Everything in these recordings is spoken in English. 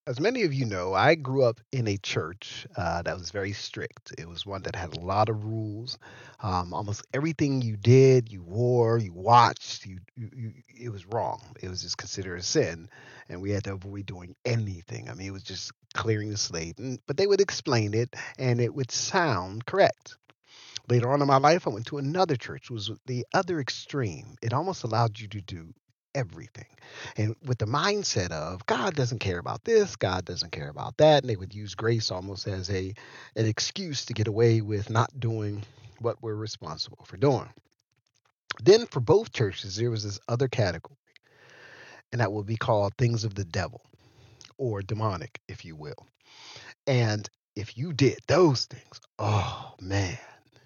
As many of you know, I grew up in a church that was very strict. It was one that had a lot of rules. Almost everything you did, you wore, you watched, it was wrong. It was just considered a sin, and we had to avoid doing anything. I mean, it was just clearing the slate. But they would explain it, and it would sound correct. Later on in my life, I went to another church, was the other extreme. It almost allowed you to do everything. And with the mindset of God doesn't care about this, God doesn't care about that, and they would use grace almost as an excuse to get away with not doing what we're responsible for doing. Then for both churches, there was this other category, and that would be called things of the devil or demonic, if you will. And if you did those things, oh man,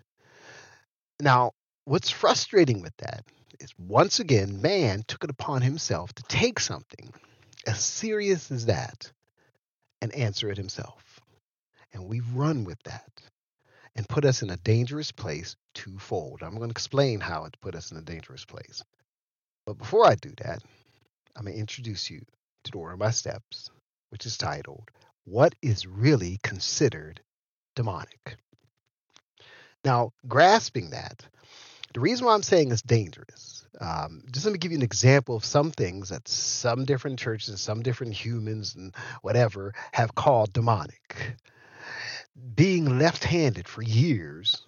now, what's frustrating with that is once again, man took it upon himself to take something as serious as that and answer it himself. And we run with that and put us in a dangerous place twofold. I'm going to explain how it put us in a dangerous place. But before I do that, I'm going to introduce you to the order of my steps, which is titled, What is Really Considered Demonic? Now, grasping that, the reason why I'm saying it's dangerous, just let me give you an example of some things that some different churches, some different humans, and whatever have called demonic. Being left-handed for years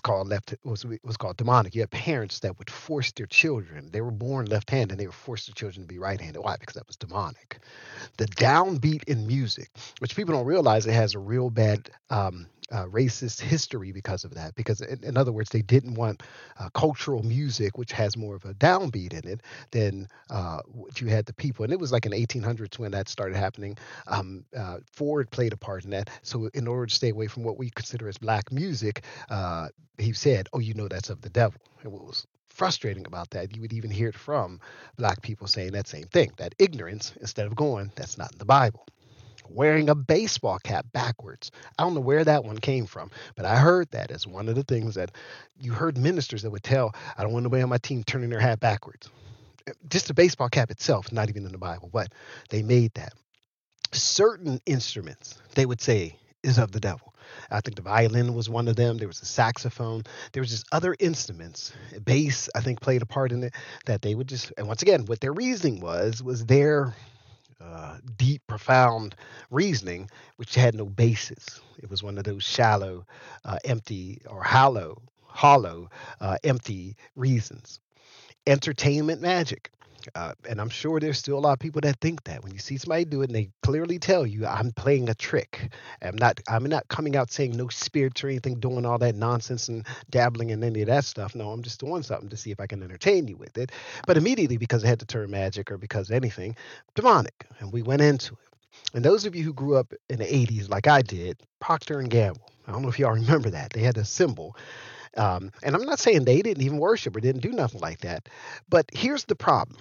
was called demonic. You had parents that would force their children. They were born left-handed, and they would force their children to be right-handed. Why? Because that was demonic. The downbeat in music, which people don't realize, it has a real bad racist history because of that. Because, in other words, they didn't want cultural music, which has more of a downbeat in it, than what you had the people. And it was like in 1800s when that started happening. Ford played a part in that. So, in order to stay away from what we consider as black music, he said, "Oh, you know, that's of the devil." And what was frustrating about that, you would even hear it from black people saying that same thing, that ignorance, instead of going, that's not in the Bible. Wearing a baseball cap backwards. I don't know where that one came from, but I heard that as one of the things that you heard ministers that would tell, I don't want nobody on my team turning their hat backwards. Just the baseball cap itself, not even in the Bible, but they made that. Certain instruments, they would say, is of the devil. I think the violin was one of them. There was a saxophone. There was just other instruments. Bass, I think, played a part in it that they would just. And once again, what their reasoning was their deep, profound reasoning, which had no basis. It was one of those shallow, empty, or hollow, empty reasons. Entertainment magic. And I'm sure there's still a lot of people that think that when you see somebody do it and they clearly tell you, I'm playing a trick. I'm not coming out saying no spirits or anything, doing all that nonsense and dabbling in any of that stuff. No, I'm just doing something to see if I can entertain you with it. But immediately, because it had the term magic or because anything, demonic. And we went into it. And those of you who grew up in the 80s like I did, Procter and Gamble. I don't know if y'all remember that. They had a symbol. And I'm not saying they didn't even worship or didn't do nothing like that. But here's the problem.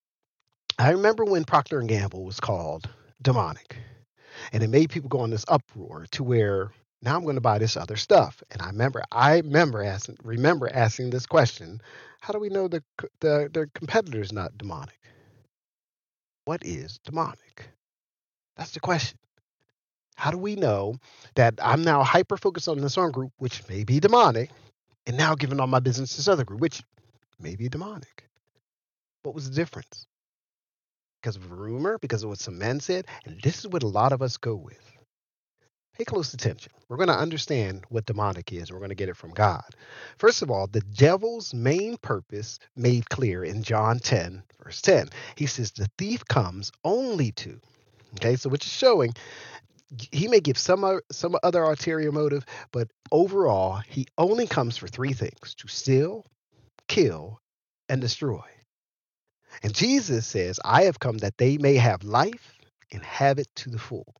I remember when Procter and Gamble was called demonic, and it made people go on this uproar to where now I'm going to buy this other stuff. And I remember asking this question: How do we know the competitor is not demonic? What is demonic? That's the question. How do we know that I'm now hyper focused on this one group, which may be demonic, and now giving all my business to this other group, which may be demonic? What was the difference? Because of a rumor, because of what some men said, and this is what a lot of us go with. Pay close attention. We're going to understand what demonic is. We're going to get it from God. First of all, the devil's main purpose made clear in John 10, verse 10. He says, the thief comes only to. Okay, so which is showing he may give some other ulterior motive, but overall, he only comes for three things: to steal, kill, and destroy. And Jesus says, I have come that they may have life and have it to the full.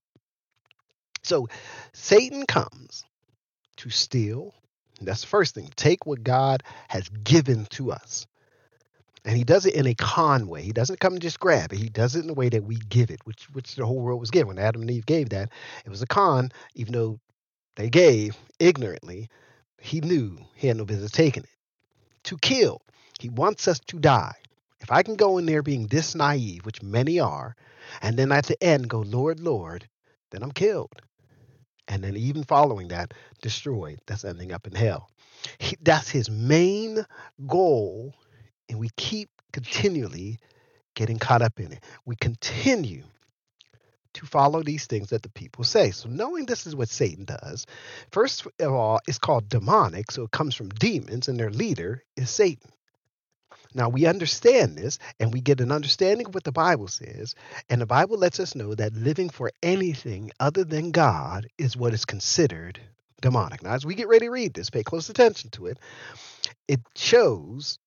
So Satan comes to steal. That's the first thing. Take what God has given to us. And he does it in a con way. He doesn't come and just grab it. He does it in the way that we give it, which the whole world was given. When Adam and Eve gave that, it was a con, even though they gave ignorantly. He knew he had no business taking it. To kill. He wants us to die. If I can go in there being this naive, which many are, and then at the end go, Lord, Lord, then I'm killed. And then even following that, destroyed. That's ending up in hell. That's his main goal. And we keep continually getting caught up in it. We continue to follow these things that the people say. So knowing this is what Satan does, first of all, it's called demonic. So it comes from demons, and their leader is Satan. Now we understand this, and we get an understanding of what the Bible says, and the Bible lets us know that living for anything other than God is what is considered demonic. Now, as we get ready to read this, pay close attention to it. It shows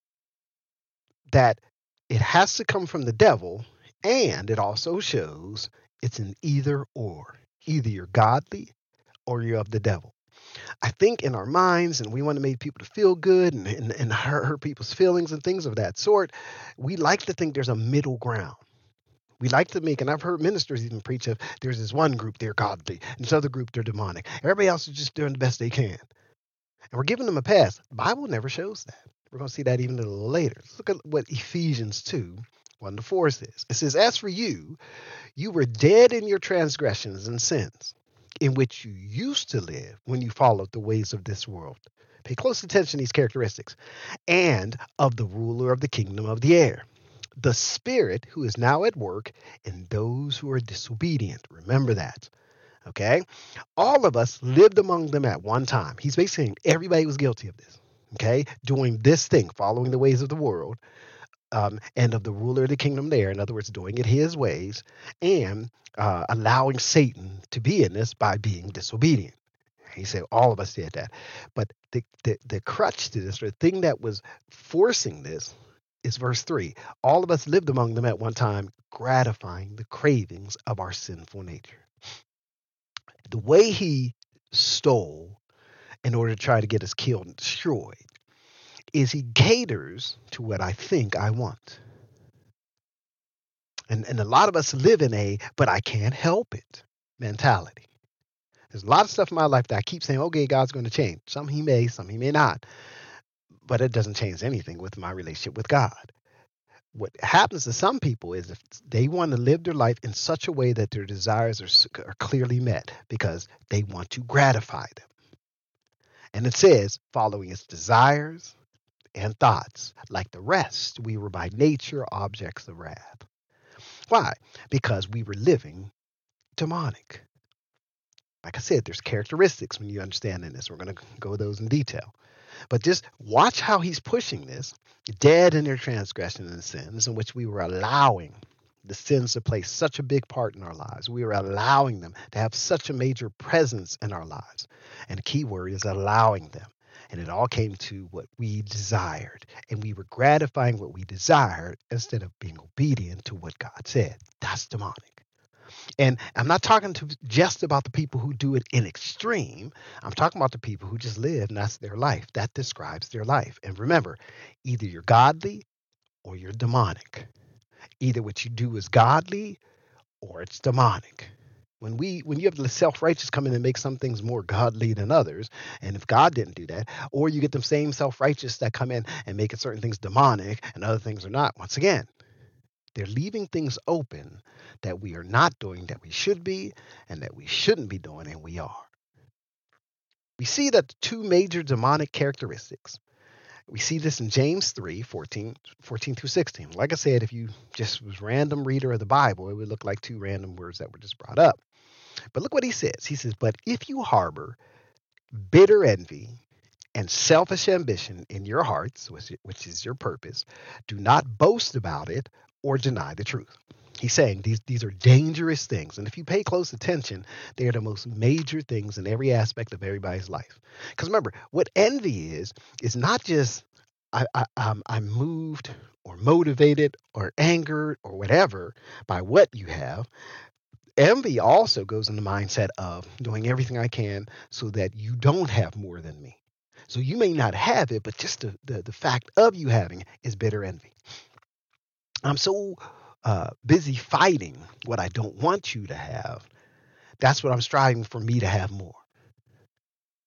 that it has to come from the devil, and it also shows it's an either or. Either you're godly or you're of the devil. I think in our minds, and we want to make people to feel good and hurt people's feelings and things of that sort, we like to think there's a middle ground. We like to make, and I've heard ministers even preach of, there's this one group, they're godly, and this other group, they're demonic. Everybody else is just doing the best they can. And we're giving them a pass. The Bible never shows that. We're going to see that even a little later. Let's look at what Ephesians 2, 1-4 says. It says, as for you, you were dead in your transgressions and sins, in which you used to live when you followed the ways of this world. Pay close attention to these characteristics. And of the ruler of the kingdom of the air, the spirit who is now at work in those who are disobedient. Remember that. Okay? All of us lived among them at one time. He's basically saying everybody was guilty of this. Okay? Doing this thing, following the ways of the world, and of the ruler of the kingdom there. In other words, doing it his ways, and allowing Satan to be in this by being disobedient. He said all of us did that. But the crutch to this, or the thing that was forcing this, is verse 3. All of us lived among them at one time, gratifying the cravings of our sinful nature. The way he stole in order to try to get us killed and destroyed is he caters to what I think I want. And a lot of us live in a, but I can't help it mentality. There's a lot of stuff in my life that I keep saying, okay, God's going to change. Some he may, some he may not. But it doesn't change anything with my relationship with God. What happens to some people is if they want to live their life in such a way that their desires are clearly met because they want to gratify them. And it says, following its desires and thoughts, like the rest, we were by nature objects of wrath. Why? Because we were living demonic. Like I said, there's characteristics when you understand in this. We're going to go those in detail. But just watch how he's pushing this. Dead in their transgressions and sins, in which we were allowing the sins to play such a big part in our lives. We were allowing them to have such a major presence in our lives. And the key word is allowing them. And it all came to what we desired. And we were gratifying what we desired instead of being obedient to what God said. That's demonic. And I'm not talking to just about the people who do it in extreme. I'm talking about the people who just live, and that's their life. That describes their life. And remember, either you're godly or you're demonic. Either what you do is godly or it's demonic. When you have the self-righteous come in and make some things more godly than others, and if God didn't do that, or you get the same self-righteous that come in and make certain things demonic and other things are not, once again, they're leaving things open that we are not doing that we should be and that we shouldn't be doing, and we are. We see that the two major demonic characteristics. We see this in James 3, 14 through 16. Like I said, if you just was random reader of the Bible, it would look like two random words that were just brought up. But look what he says. He says, but if you harbor bitter envy and selfish ambition in your hearts, which is your purpose, do not boast about it or deny the truth. He's saying these are dangerous things. And if you pay close attention, they are the most major things in every aspect of everybody's life. Because remember, what envy is not just I'm moved or motivated or angered or whatever by what you have. Envy also goes in the mindset of doing everything I can so that you don't have more than me. So you may not have it, but just the fact of you having it is bitter envy. I'm so busy fighting what I don't want you to have. That's what I'm striving for me to have more.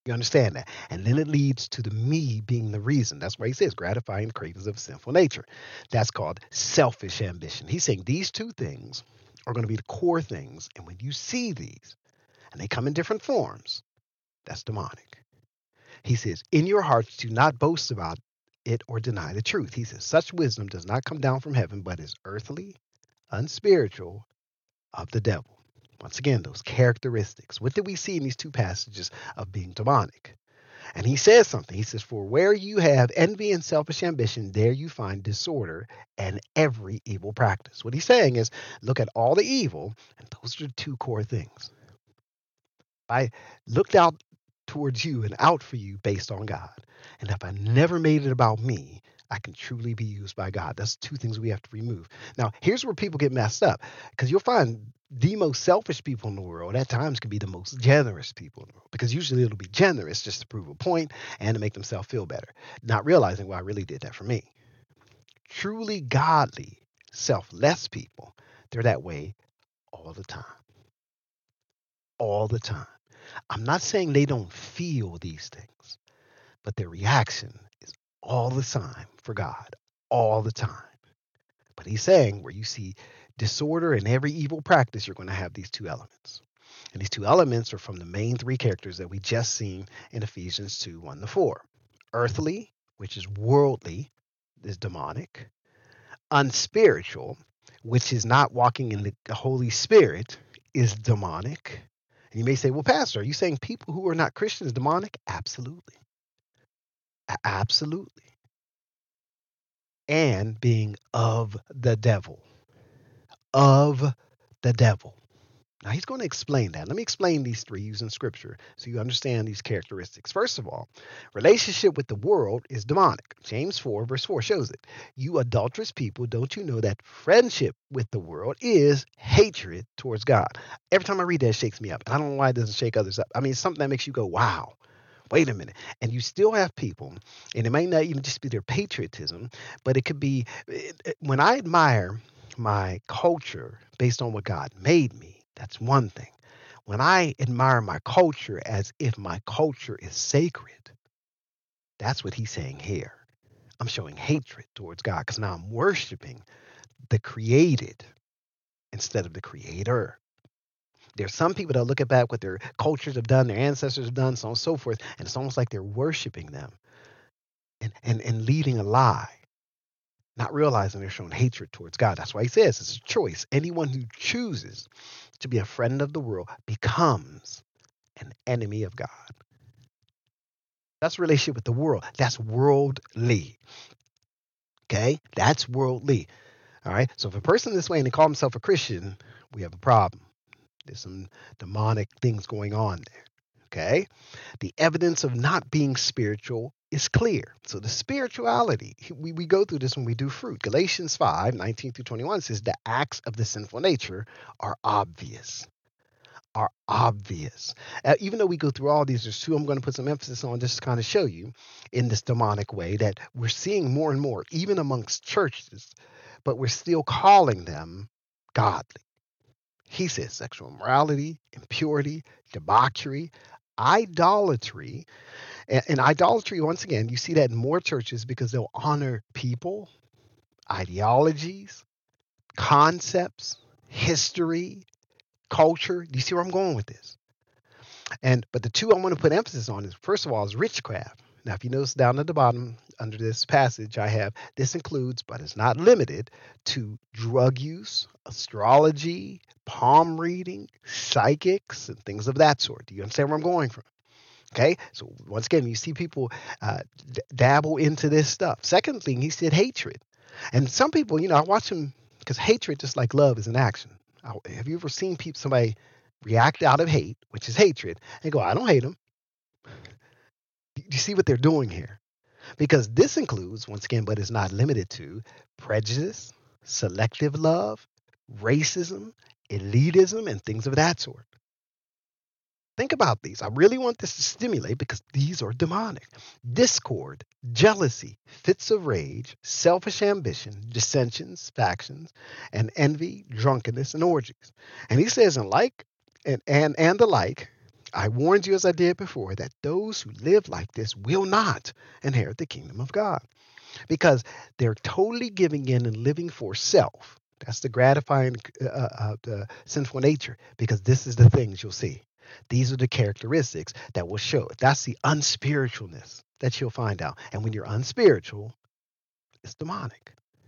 You understand that? And then it leads to the me being the reason. That's why he says gratifying the cravings of sinful nature. That's called selfish ambition. He's saying these two things are going to be the core things. And when you see these, and they come in different forms, that's demonic. He says, in your hearts, do not boast about it or deny the truth. He says, such wisdom does not come down from heaven, but is earthly, unspiritual, of the devil. Once again, those characteristics. What did we see in these two passages of being demonic? And he says something. He says, for where you have envy and selfish ambition, there you find disorder and every evil practice. What he's saying is, look at all the evil, and those are the two core things. I looked out towards you and out for you based on God. And if I never made it about me, I can truly be used by God. That's two things we have to remove. Now, here's where people get messed up, because you'll find the most selfish people in the world at times can be the most generous people in the world, because usually it'll be generous just to prove a point and to make themselves feel better, not realizing, well, I really did that for me. Truly godly, selfless people, they're that way all the time. All the time. I'm not saying they don't feel these things, but their reaction is all the time for God, all the time. But he's saying where you see disorder and every evil practice, you're going to have these two elements. And these two elements are from the main three characters that we just seen in Ephesians 2, 1-4. Earthly, which is worldly, is demonic. Unspiritual, which is not walking in the Holy Spirit, is demonic. And you may say, well, Pastor, are you saying people who are not Christians demonic? Absolutely. Absolutely. And being of the devil. Of the devil. Now he's going to explain that. Let me explain these three using scripture so you understand these characteristics. First of all, relationship with the world is demonic. James 4 verse 4 shows it. You adulterous people, don't you know that friendship with the world is hatred towards God? Every time I read that, it shakes me up. I don't know why it doesn't shake others up. I mean, it's something that makes you go, wow. Wait a minute. And you still have people, and it may not even just be their patriotism, but it could be when I admire my culture based on what God made me, that's one thing. When I admire my culture as if my culture is sacred, that's what he's saying here. I'm showing hatred towards God because now I'm worshiping the created instead of the creator. There's some people that look at back what their cultures have done, their ancestors have done, so on and so forth, and it's almost like they're worshiping them and leading a lie, not realizing they're showing hatred towards God. That's why he says it's a choice. Anyone who chooses to be a friend of the world becomes an enemy of God. That's a relationship with the world. That's worldly. Okay? That's worldly. All right? So if a person this way and they call himself a Christian, we have a problem. There's some demonic things going on there. Okay? The evidence of not being spiritual is clear. So the spirituality, we go through this when we do fruit. Galatians 5:19-21 says the acts of the sinful nature are obvious. Are obvious. Even though we go through all these, there's two I'm going to put some emphasis on just to kind of show you in this demonic way that we're seeing more and more, even amongst churches, but we're still calling them godly. He says sexual immorality, impurity, debauchery, idolatry. And idolatry, once again, you see that in more churches because they'll honor people, ideologies, concepts, history, culture. Do you see where I'm going with this? But the two I want to put emphasis on is, first of all, is witchcraft. Now, if you notice down at the bottom under this passage, I have this includes, but it's not limited to drug use, astrology, palm reading, psychics, and things of that sort. Do you understand where I'm going from? Okay, so once again, you see people dabble into this stuff. Second thing, he said hatred. And some people, I watch them because hatred, just like love, is an action. Have you ever seen somebody react out of hate, which is hatred, and go, I don't hate them? You see what they're doing here? Because this includes, once again, but is not limited to, prejudice, selective love, racism, elitism, and things of that sort. Think about these. I really want this to stimulate because these are demonic. Discord, jealousy, fits of rage, selfish ambition, dissensions, factions, and envy, drunkenness, and orgies. And he says, and the like, I warned you as I did before that those who live like this will not inherit the kingdom of God because they're totally giving in and living for self. That's the gratifying the sinful nature because this is the things you'll see. These are the characteristics that will show. That's the unspiritualness that you'll find out. And when you're unspiritual, it's demonic.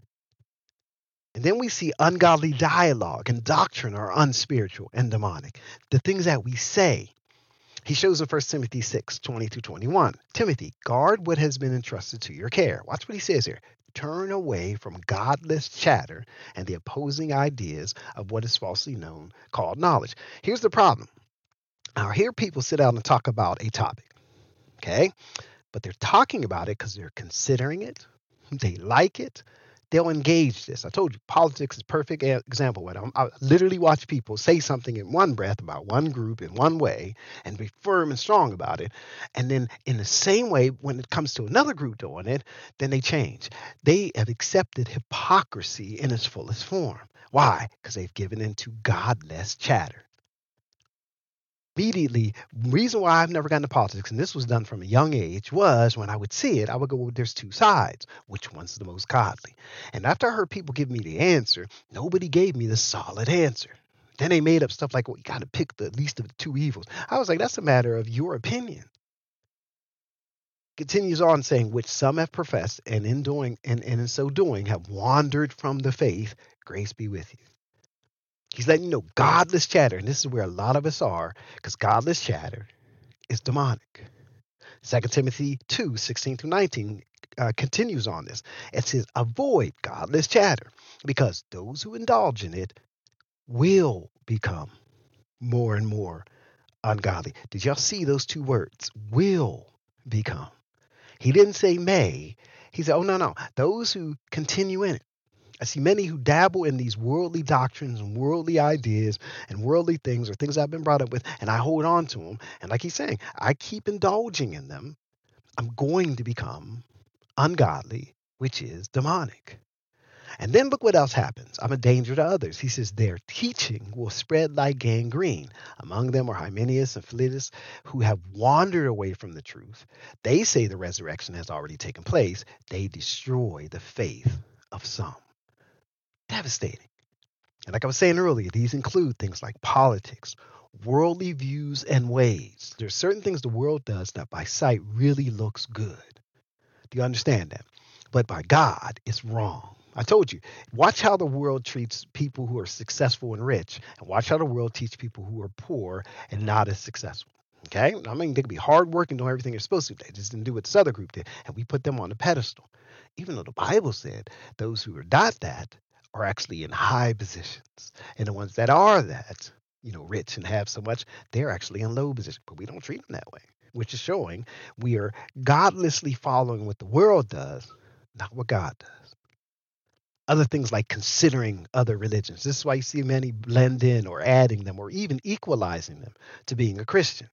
And then we see ungodly dialogue and doctrine are unspiritual and demonic. The things that we say. He shows in 1 Timothy 6:20-21. Timothy, guard what has been entrusted to your care. Watch what he says here. Turn away from godless chatter and the opposing ideas of what is falsely known called knowledge. Here's the problem. Now, here people sit down and talk about a topic, okay? But they're talking about it because they're considering it. They like it. They'll engage this. I told you, politics is a perfect example. I literally watch people say something in one breath about one group in one way and be firm and strong about it. And then in the same way, when it comes to another group doing it, then they change. They have accepted hypocrisy in its fullest form. Why? Because they've given into godless chatter. Immediately, reason why I've never gotten into politics, and this was done from a young age, was when I would see it, I would go, well, there's two sides. Which one's the most godly? And after I heard people give me the answer, nobody gave me the solid answer. Then they made up stuff like, well, you got to pick the least of the two evils. I was like, that's a matter of your opinion. Continues on saying, which some have professed, and in so doing have wandered from the faith. Grace be with you. He's letting you know godless chatter, and this is where a lot of us are, because godless chatter is demonic. 2 Timothy 2:16-19 continues on this. It says, avoid godless chatter, because those who indulge in it will become more and more ungodly. Did y'all see those two words? Will become. He didn't say may. He said, oh, no. Those who continue in it. I see many who dabble in these worldly doctrines and worldly ideas and worldly things or things I've been brought up with, and I hold on to them. And like he's saying, I keep indulging in them. I'm going to become ungodly, which is demonic. And then look what else happens. I'm a danger to others. He says their teaching will spread like gangrene. Among them are Hymenaeus and Philetus, who have wandered away from the truth. They say the resurrection has already taken place. They destroy the faith of some. Devastating. And like I was saying earlier, these include things like politics, worldly views and ways. There's certain things the world does that by sight really looks good. Do you understand that? But by God, it's wrong. I told you, watch how the world treats people who are successful and rich, and watch how the world treats people who are poor and not as successful. Okay? I mean, they could be hardworking, doing everything they're supposed to. They just didn't do what this other group did, and we put them on a pedestal. Even though the Bible said those who are not that are actually in high positions. And the ones that are that, rich and have so much, they're actually in low position. But we don't treat them that way, which is showing we are godlessly following what the world does, not what God does. Other things like considering other religions. This is why you see many blend in or adding them or even equalizing them to being a Christian.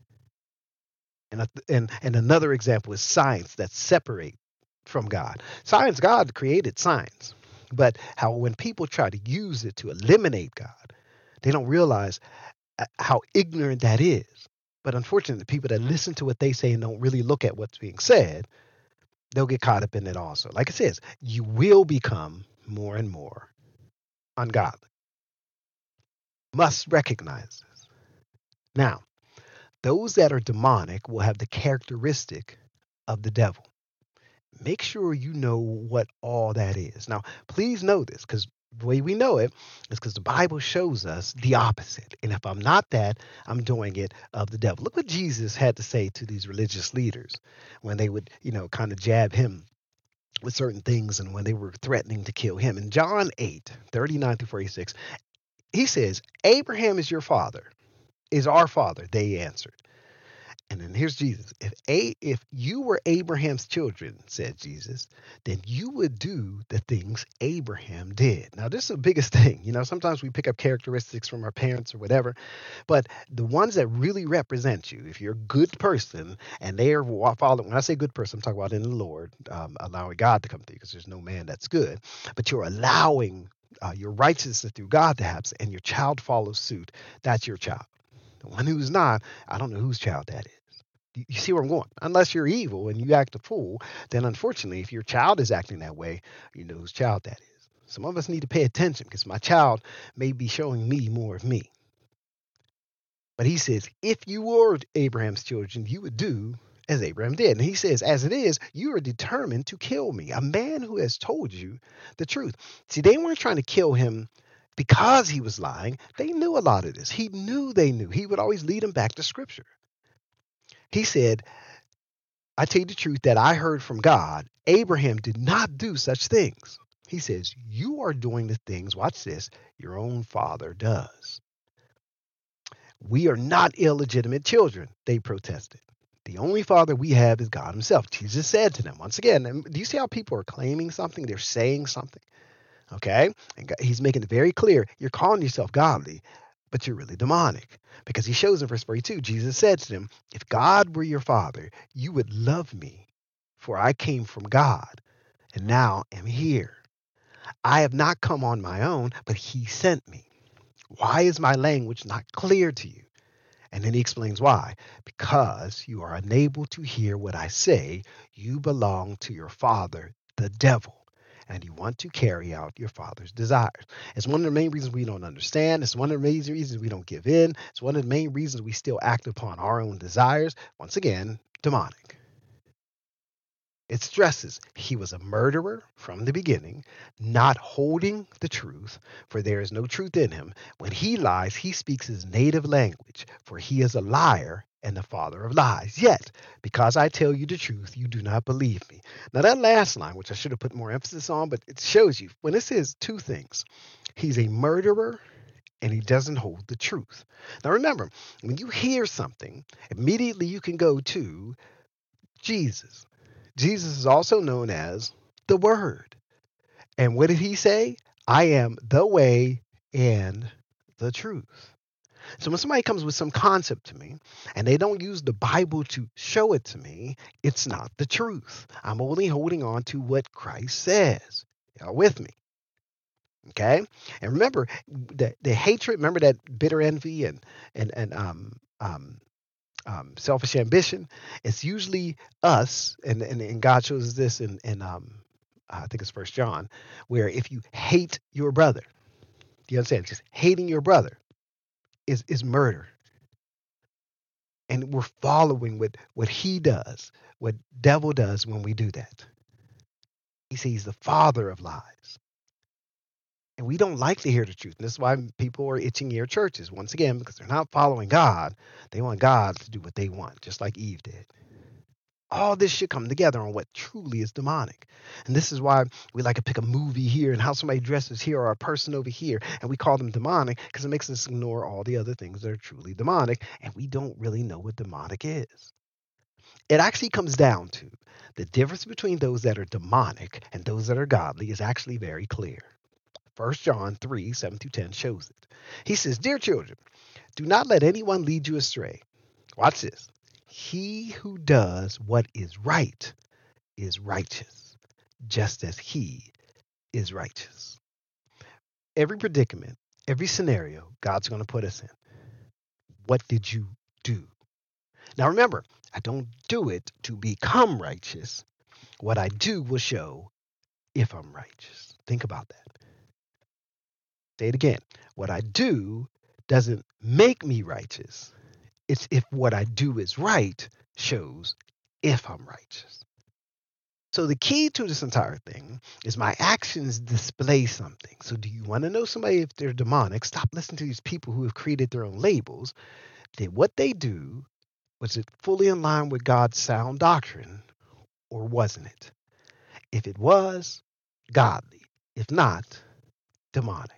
And another example is science that separate from God. Science, God created science. But how when people try to use it to eliminate God, they don't realize how ignorant that is. But unfortunately, the people that listen to what they say and don't really look at what's being said, they'll get caught up in it also. Like it says, you will become more and more ungodly. Must recognize this. Now, those that are demonic will have the characteristic of the devil. Make sure you know what all that is. Now, please know this, because the way we know it is because the Bible shows us the opposite. And if I'm not that, I'm doing it of the devil. Look what Jesus had to say to these religious leaders when they would, kind of jab him with certain things and when they were threatening to kill him. In John 8:39-46, he says, Abraham is your father, is our father, they answered. And then here's Jesus. If you were Abraham's children, said Jesus, then you would do the things Abraham did. Now, this is the biggest thing. Sometimes we pick up characteristics from our parents or whatever, but the ones that really represent you, if you're a good person and they are following, when I say good person, I'm talking about in the Lord, allowing God to come through, because there's no man that's good, but you're allowing your righteousness through God to happen, and your child follows suit. That's your child. The one who's not, I don't know whose child that is. You see where I'm going? Unless you're evil and you act a fool, then unfortunately, if your child is acting that way, you know whose child that is. Some of us need to pay attention because my child may be showing me more of me. But he says, if you were Abraham's children, you would do as Abraham did. And he says, as it is, you are determined to kill me, a man who has told you the truth. See, they weren't trying to kill him because he was lying. They knew a lot of this. He knew they knew. He would always lead them back to scripture. He said, I tell you the truth that I heard from God. Abraham did not do such things. He says, you are doing the things, watch this, your own father does. We are not illegitimate children, they protested. The only father we have is God himself. Jesus said to them, once again, and do you see how people are claiming something? They're saying something, okay? And he's making it very clear. You're calling yourself godly, but you're really demonic. Because he shows in verse 42, Jesus said to them, if God were your father, you would love me, for I came from God, and now am here. I have not come on my own, but he sent me. Why is my language not clear to you? And then he explains why. Because you are unable to hear what I say, you belong to your father, the devil, and you want to carry out your father's desires. It's one of the main reasons we don't understand. It's one of the main reasons we don't give in. It's one of the main reasons we still act upon our own desires. Once again, demonic. It stresses he was a murderer from the beginning, not holding the truth, for there is no truth in him. When he lies, he speaks his native language, for he is a liar and the father of lies. Yet, because I tell you the truth, you do not believe me. Now, that last line, which I should have put more emphasis on, but it shows you when it says two things, he's a murderer and he doesn't hold the truth. Now, remember, when you hear something, immediately you can go to Jesus. Jesus is also known as the Word. And what did he say? I am the way and the truth. So when somebody comes with some concept to me and they don't use the Bible to show it to me, it's not the truth. I'm only holding on to what Christ says. Y'all with me? Okay? And remember the hatred, remember that bitter envy and selfish ambition. It's usually us, and God shows us this in I think it's First John, where if you hate your brother, do you understand? Just hating your brother is murder, and we're following what he does, what devil does when we do that. He says he's the father of lies. And we don't like to hear the truth. And this is why people are itching ear churches, once again, because they're not following God. They want God to do what they want, just like Eve did. All this should come together on what truly is demonic. And this is why we like to pick a movie here and how somebody dresses here or a person over here, and we call them demonic because it makes us ignore all the other things that are truly demonic, and we don't really know what demonic is. It actually comes down to the difference between those that are demonic and those that are godly is actually very clear. 1 John 3:7-10 shows it. He says, dear children, do not let anyone lead you astray. Watch this. He who does what is right is righteous, just as he is righteous. Every predicament, every scenario God's going to put us in. What did you do? Now remember, I don't do it to become righteous. What I do will show if I'm righteous. Think about that. Say it again. What I do doesn't make me righteous. It's if what I do is right shows if I'm righteous. So the key to this entire thing is my actions display something. So do you want to know somebody if they're demonic? Stop listening to these people who have created their own labels. Did what they do, was it fully in line with God's sound doctrine or wasn't it? If it was, godly. If not, demonic.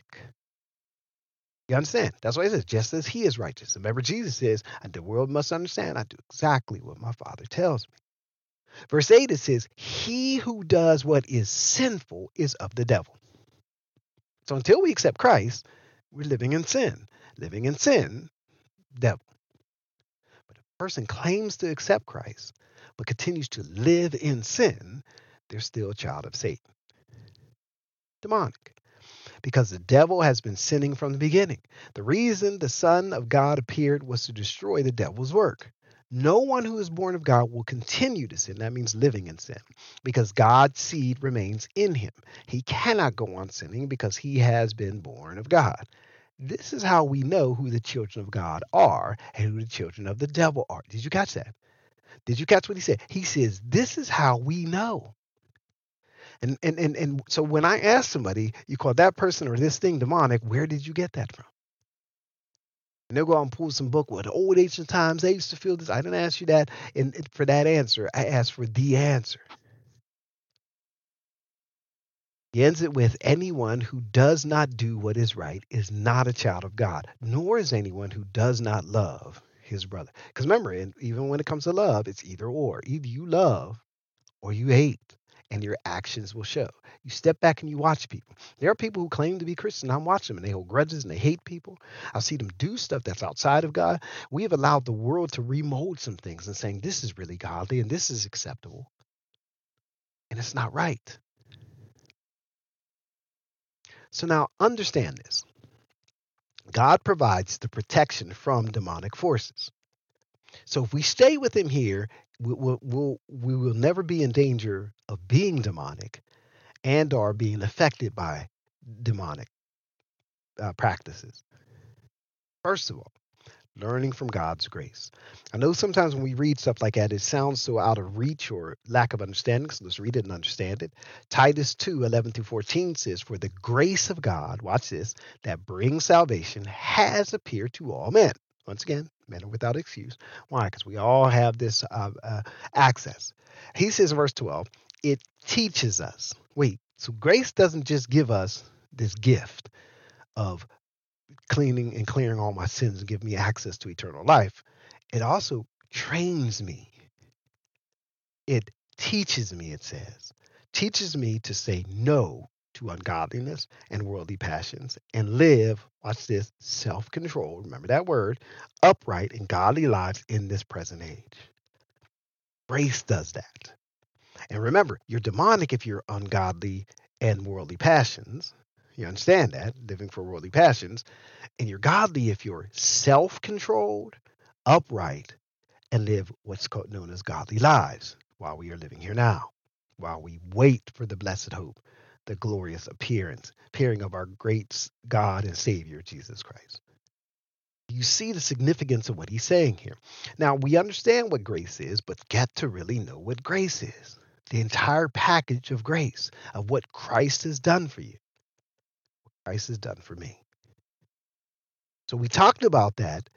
You understand? That's why it says, just as he is righteous. Remember, Jesus says, and the world must understand I do exactly what my Father tells me. Verse 8, it says, he who does what is sinful is of the devil. So until we accept Christ, we're living in sin. Living in sin, devil. But if a person claims to accept Christ, but continues to live in sin, they're still a child of Satan. Demonic. Because the devil has been sinning from the beginning. The reason the Son of God appeared was to destroy the devil's work. No one who is born of God will continue to sin. That means living in sin, because God's seed remains in him. He cannot go on sinning because he has been born of God. This is how we know who the children of God are and who the children of the devil are. Did you catch that? Did you catch what he said? He says, this is how we know. And so when I ask somebody, you call that person or this thing demonic, where did you get that from? And they'll go out and pull some book. Well, the old ancient times, they used to feel this. I didn't ask you that for that answer. I asked for the answer. He ends it with, anyone who does not do what is right is not a child of God, nor is anyone who does not love his brother. Because remember, even when it comes to love, it's either or. Either you love or you hate, and your actions will show. You step back and you watch people. There are people who claim to be Christian. I'm watching them, and they hold grudges and they hate people. I see them do stuff that's outside of God. We have allowed the world to remold some things and saying this is really godly and this is acceptable, and it's not right. So now understand this. God provides the protection from demonic forces. So if we stay with him here, we will never be in danger of being demonic and are being affected by demonic practices. First of all, learning from God's grace. I know sometimes when we read stuff like that, it sounds so out of reach or lack of understanding. So let's read it and understand it. Titus 2:11-14 says, for the grace of God, watch this, that brings salvation has appeared to all men. Once again, men are without excuse. Why? Because we all have this access. He says in verse 12, it teaches us. Wait, so grace doesn't just give us this gift of cleaning and clearing all my sins and give me access to eternal life. It also trains me. It teaches me, it says, teaches me to say no to ungodliness and worldly passions and live, watch this, self-control, remember that word, upright and godly lives in this present age. Grace does that. And remember, you're demonic if you're ungodly and worldly passions. You understand that, living for worldly passions. And you're godly if you're self-controlled, upright, and live what's known as godly lives while we are living here now, while we wait for the blessed hope, the glorious appearing of our great God and Savior, Jesus Christ. You see the significance of what he's saying here. Now, we understand what grace is, but get to really know what grace is. The entire package of grace, of what Christ has done for you. What Christ has done for me. So we talked about that,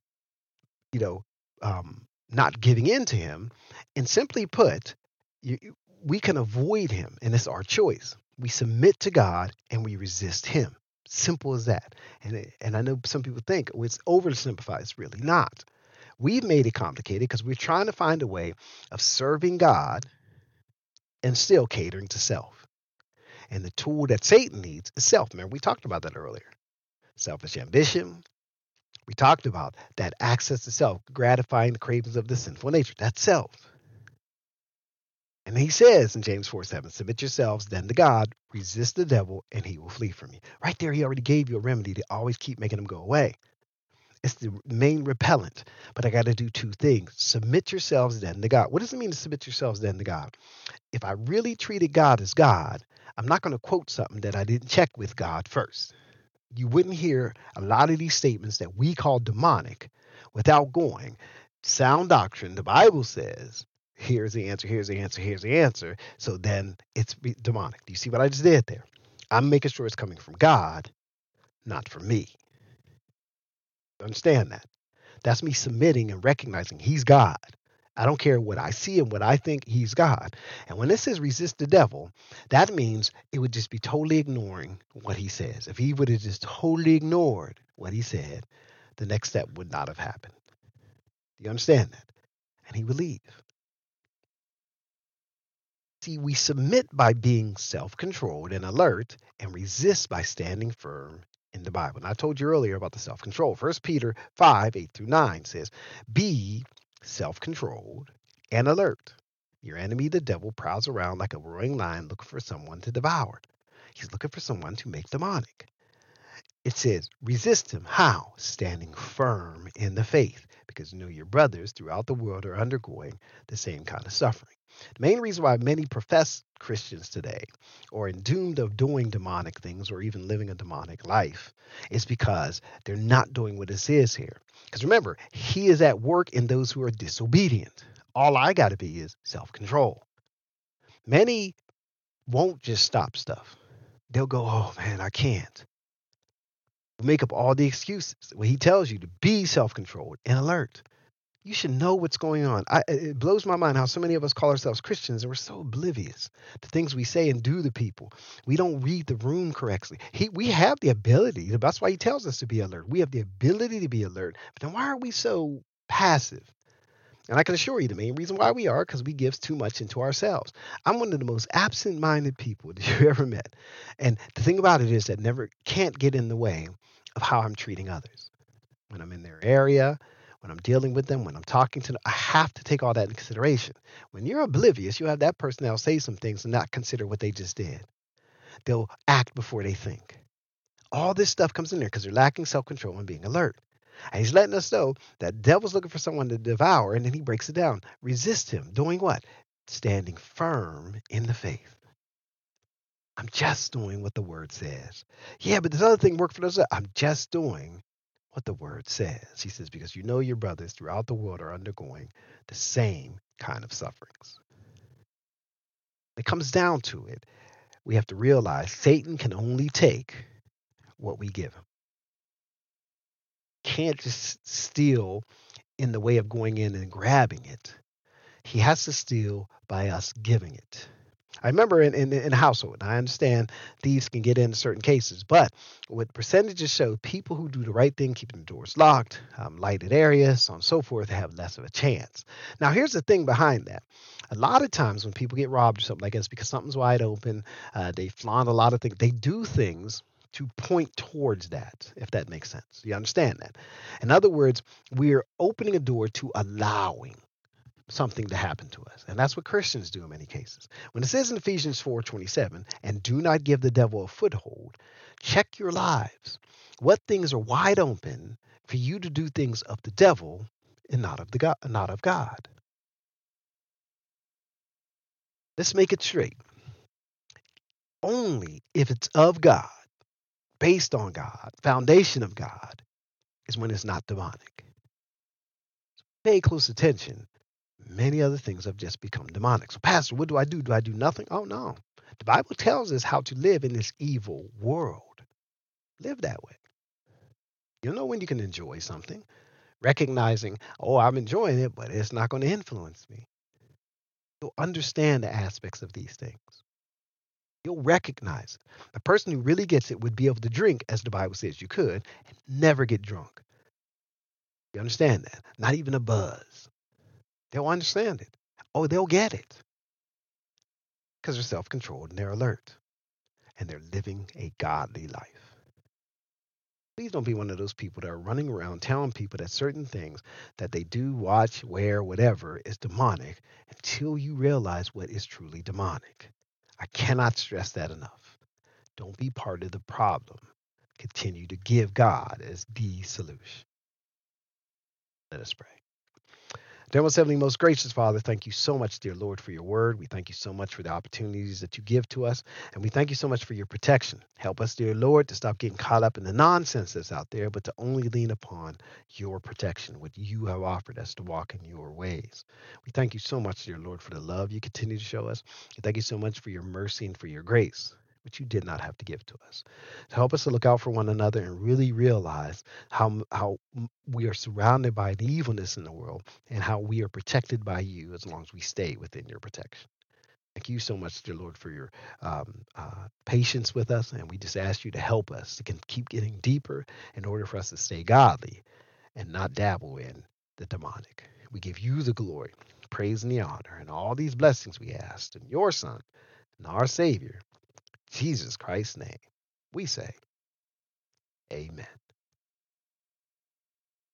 not giving in to him. And simply put, we can avoid him, and it's our choice. We submit to God and we resist him. Simple as that. And I know some people think it's oversimplified. It's really not. We've made it complicated because we're trying to find a way of serving God and still catering to self. And the tool that Satan needs is self. Remember, we talked about that earlier. Selfish ambition. We talked about that access to self, gratifying the cravings of the sinful nature. That's self. And he says in James 4:7, submit yourselves then to God, resist the devil, and he will flee from you. Right there, he already gave you a remedy to always keep making him go away. It's the main repellent. But I got to do two things. Submit yourselves then to God. What does it mean to submit yourselves then to God? If I really treated God as God, I'm not going to quote something that I didn't check with God first. You wouldn't hear a lot of these statements that we call demonic without going, sound doctrine, the Bible says, here's the answer, here's the answer, here's the answer. So then it's demonic. Do you see what I just did there? I'm making sure it's coming from God, not from me. Understand that? That's me submitting and recognizing he's God. I don't care what I see and what I think, he's God. And when it says resist the devil, that means it would just be totally ignoring what he says. If he would have just totally ignored what he said, the next step would not have happened. Do you understand that? And he would leave. See, we submit by being self-controlled and alert and resist by standing firm in the Bible. And I told you earlier about the self-control. 1 Peter 5:8-9 says, be self-controlled and alert. Your enemy, the devil, prowls around like a roaring lion looking for someone to devour. He's looking for someone to make demonic. It says, resist him. How? Standing firm in the faith, because you know your brothers throughout the world are undergoing the same kind of suffering. The main reason why many professed Christians today are doomed of doing demonic things or even living a demonic life is because they're not doing what it says here. Because remember, he is at work in those who are disobedient. All I got to be is self control. Many won't just stop stuff. They'll go, oh man, I can't. Make up all the excuses when he tells you to be self-controlled and alert. You should know what's going on. It blows my mind how so many of us call ourselves Christians and we're so oblivious to things we say and do to people. We don't read the room correctly. We have the ability. That's why he tells us to be alert. We have the ability to be alert. But then why are we so passive? And I can assure you the main reason why we are because we give too much into ourselves. I'm one of the most absent-minded people that you ever met. And the thing about it is that never can't get in the way of how I'm treating others. When I'm in their area, when I'm dealing with them, when I'm talking to them, I have to take all that into consideration. When you're oblivious, you have that person that'll say some things and not consider what they just did. They'll act before they think. All this stuff comes in there because they're lacking self-control and being alert. And he's letting us know that devil's looking for someone to devour, and then he breaks it down. Resist him. Doing what? Standing firm in the faith. I'm just doing what the word says. Yeah, but this other thing worked for us. I'm just doing what the word says. He says, because you know your brothers throughout the world are undergoing the same kind of sufferings. It comes down to it. We have to realize Satan can only take what we give him. Can't just steal in the way of going in and grabbing it. He has to steal by us giving it. I remember in a household, and I understand thieves can get in certain cases, but what percentages show, people who do the right thing, keeping the doors locked, lighted areas, so on and so forth, have less of a chance. Now, here's the thing behind that. A lot of times when people get robbed or something like this, because something's wide open, they flaunt a lot of things. They do things to point towards that, if that makes sense. You understand that? In other words, we're opening a door to allowing something to happen to us. And that's what Christians do in many cases. When it says in Ephesians 4:27, and do not give the devil a foothold, check your lives. What things are wide open for you to do things of the devil and not of God? Let's make it straight. Only if it's of God, based on God, foundation of God, is when it's not demonic. Pay close attention. Many other things have just become demonic. So, Pastor, what do I do? Do I do nothing? Oh, no. The Bible tells us how to live in this evil world. Live that way. You'll know when you can enjoy something, recognizing, oh, I'm enjoying it, but it's not going to influence me. You'll understand the aspects of these things. You'll recognize it. The person who really gets it would be able to drink, as the Bible says you could, and never get drunk. You understand that? Not even a buzz. They'll understand it. Oh, they'll get it. Because they're self-controlled and they're alert. And they're living a godly life. Please don't be one of those people that are running around telling people that certain things that they do, watch, wear, whatever is demonic until you realize what is truly demonic. I cannot stress that enough. Don't be part of the problem. Continue to give God as the solution. Let us pray. Dear most heavenly, most gracious Father, thank you so much, dear Lord, for your word. We thank you so much for the opportunities that you give to us. And we thank you so much for your protection. Help us, dear Lord, to stop getting caught up in the nonsense that's out there, but to only lean upon your protection, what you have offered us to walk in your ways. We thank you so much, dear Lord, for the love you continue to show us. We thank you so much for your mercy and for your grace, which you did not have to give to us. To help us to look out for one another and really realize how we are surrounded by the evilness in the world and how we are protected by you as long as we stay within your protection. Thank you so much, dear Lord, for your patience with us. And we just ask you to help us to keep getting deeper in order for us to stay godly and not dabble in the demonic. We give you the glory, praise, and the honor, and all these blessings we ask in your Son and our Savior, Jesus Christ's name. We say, amen.